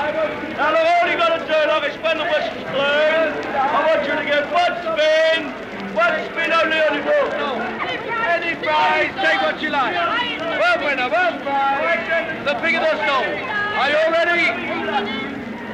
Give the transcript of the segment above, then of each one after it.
Now, look, all you got to do, like, is when the whistle's blown, I want you to get one spin only on the ball. Any prize, take what you like. One winner, one prize, the bigger the soul. Are you all ready?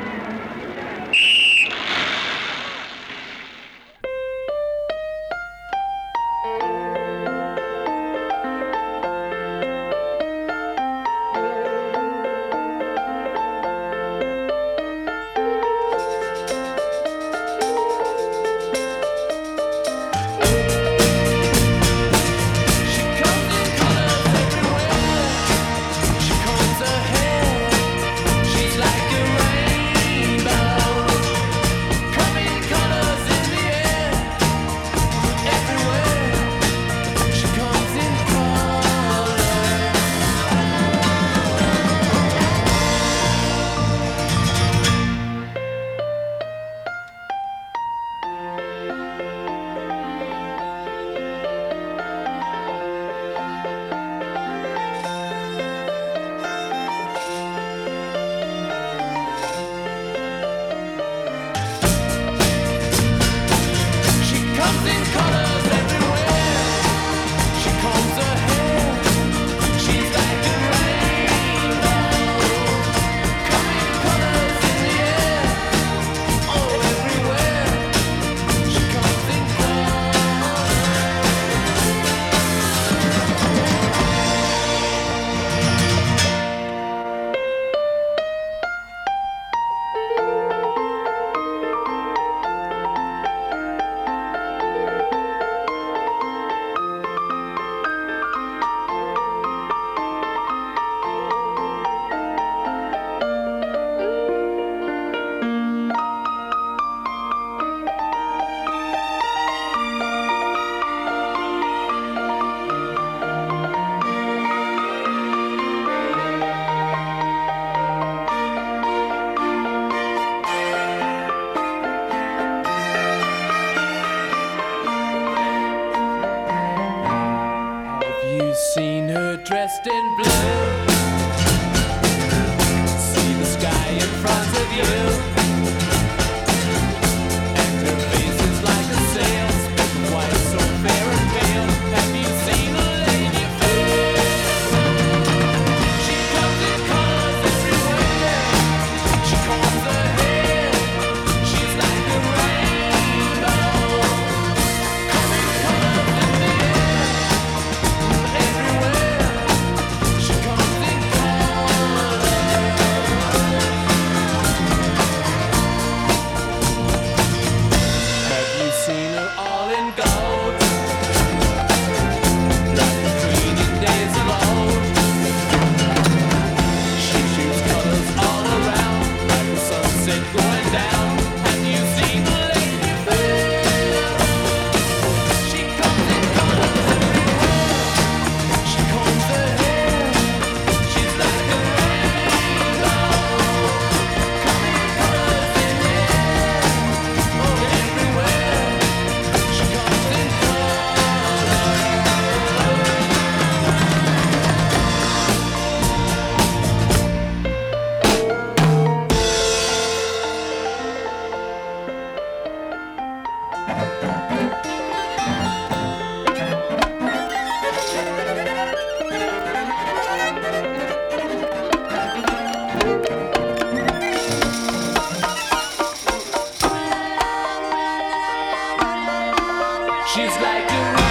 Seen her dressed in blue. See the sky in front of you, and her face is like a sail, spoken white, so fair and pale. Have you seen a lady fair? She comes in colors everywhere. She combs her hair. She's like a rainbow. Coming colors in the air. She comes in She's like a